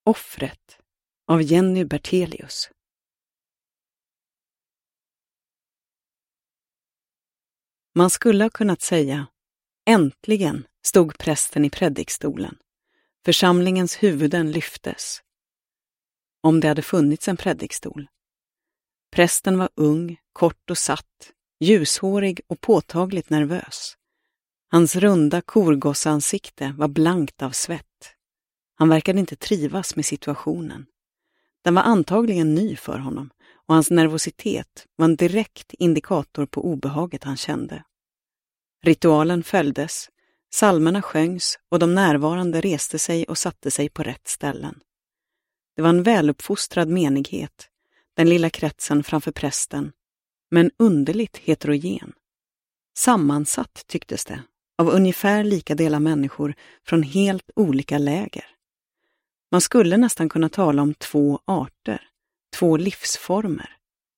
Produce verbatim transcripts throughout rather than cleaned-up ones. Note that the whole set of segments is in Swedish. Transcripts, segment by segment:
Offret av Jenny Bertelius. Man skulle ha kunnat säga, äntligen stod prästen i predikstolen. Församlingens huvuden lyftes. Om det hade funnits en predikstol. Prästen var ung, kort och satt, ljushårig och påtagligt nervös. Hans runda korgossansikte var blankt av svett. Han verkade inte trivas med situationen. Den var antagligen ny för honom och hans nervositet var en direkt indikator på obehaget han kände. Ritualen följdes, psalmerna sjöngs och de närvarande reste sig och satte sig på rätt ställen. Det var en väluppfostrad menighet, den lilla kretsen framför prästen, men underligt heterogen. Sammansatt tycktes det, av ungefär lika delar människor från helt olika läger. Man skulle nästan kunna tala om två arter, två livsformer.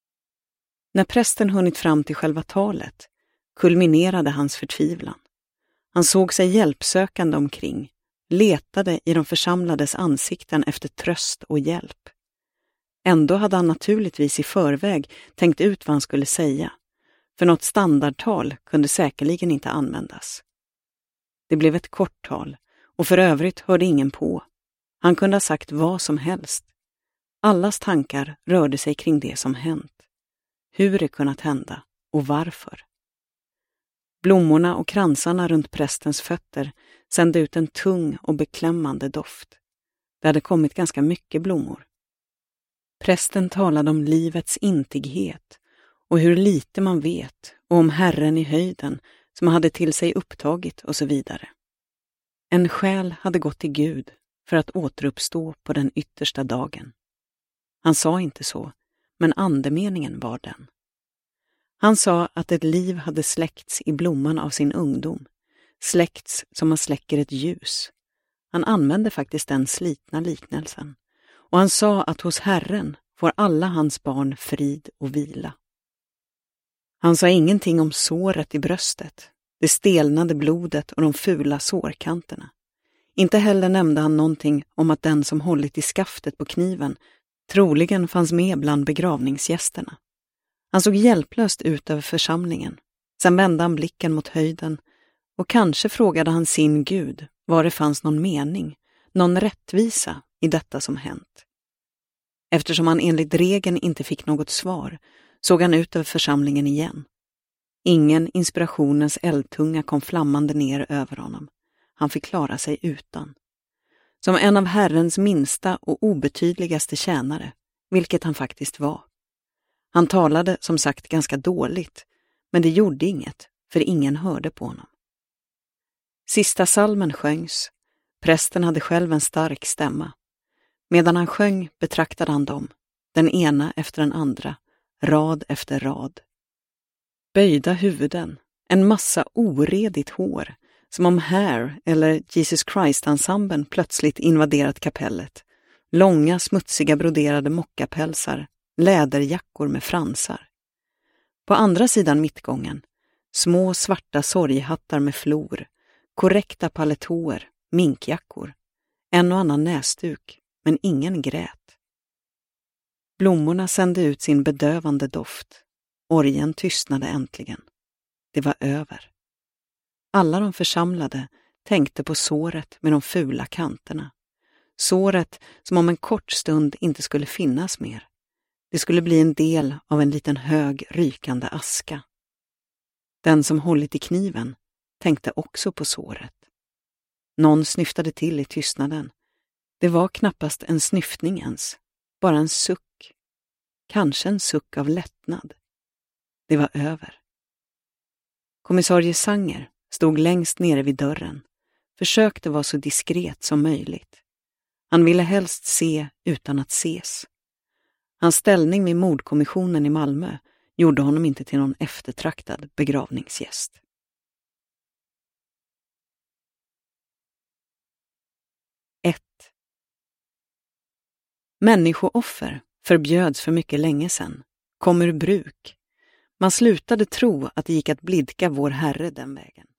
När prästen hunnit fram till själva talet kulminerade hans förtvivlan. Han såg sig hjälpsökande omkring, letade i de församlades ansikten efter tröst och hjälp. Ändå hade han naturligtvis i förväg tänkt ut vad han skulle säga, för något standardtal kunde säkerligen inte användas. Det blev ett kort tal och för övrigt hörde ingen på. Han kunde ha sagt vad som helst. Allas tankar rörde sig kring det som hänt. Hur det kunnat hända och varför. Blommorna och kransarna runt prästens fötter sände ut en tung och beklämmande doft. Det hade kommit ganska mycket blommor. Prästen talade om livets intighet och hur lite man vet och om Herren i höjden som hade till sig upptagit och så vidare. En själ hade gått till Gud för att återuppstå på den yttersta dagen. Han sa inte så, men andemeningen var den. Han sa att ett liv hade släckts i blomman av sin ungdom, släckts som man släcker ett ljus. Han använde faktiskt den slitna liknelsen, och han sa att hos Herren får alla hans barn frid och vila. Han sa ingenting om såret i bröstet, det stelnade blodet och de fula sårkanterna. Inte heller nämnde han någonting om att den som hållit i skaftet på kniven troligen fanns med bland begravningsgästerna. Han såg hjälplöst ut över församlingen. Sen vände han blicken mot höjden och kanske frågade han sin Gud var det fanns någon mening, någon rättvisa i detta som hänt. Eftersom han enligt regeln inte fick något svar såg han ut över församlingen igen. Ingen inspirationens eldtunga kom flammande ner över honom. Han fick klara sig utan. Som en av Herrens minsta och obetydligaste tjänare, vilket han faktiskt var. Han talade som sagt ganska dåligt, men det gjorde inget, för ingen hörde på honom. Sista salmen sjöngs. Prästen hade själv en stark stämma. Medan han sjöng betraktade han dem, den ena efter den andra, rad efter rad. Böjda huvuden, en massa oredigt hår, som om Hair eller Jesus Christ-ensemblen plötsligt invaderat kapellet. Långa, smutsiga broderade mockapälsar, läderjackor med fransar. På andra sidan mittgången, små svarta sorghattar med flor, korrekta paletåer, minkjackor, en och annan näsduk, men ingen grät. Blommorna sände ut sin bedövande doft. Orgen tystnade äntligen. Det var över. Alla de församlade tänkte på såret med de fula kanterna. Såret som om en kort stund inte skulle finnas mer. Det skulle bli en del av en liten hög rykande aska. Den som hållit i kniven tänkte också på såret. Någon snyftade till i tystnaden. Det var knappast en snyftning ens, bara en suck. Kanske en suck av lättnad. Det var över. Kommissarie Sanger stod längst nere vid dörren, försökte vara så diskret som möjligt. Han ville helst se utan att ses. Hans ställning med mordkommissionen i Malmö gjorde honom inte till någon eftertraktad begravningsgäst. ett. Människooffer förbjöds för mycket länge sedan, kom ur bruk. Man slutade tro att det gick att blidka vår Herre den vägen.